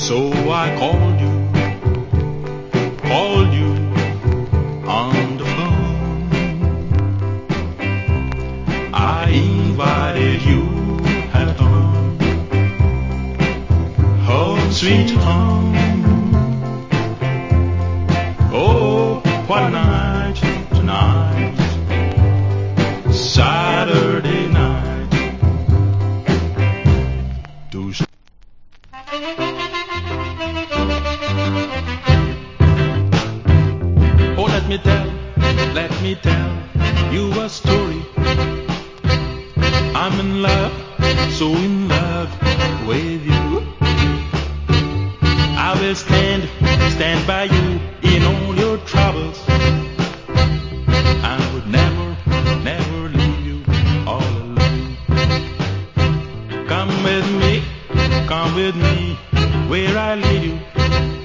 So I called you on the phone. I invited you at home sweet home. Oh, what a night tonight, Saturday night. Oh, let me tell you a story. I'm in love, so in love with you. I will stand by you in all your troubles. I would never leave you all alone. Come with me, where I lead you.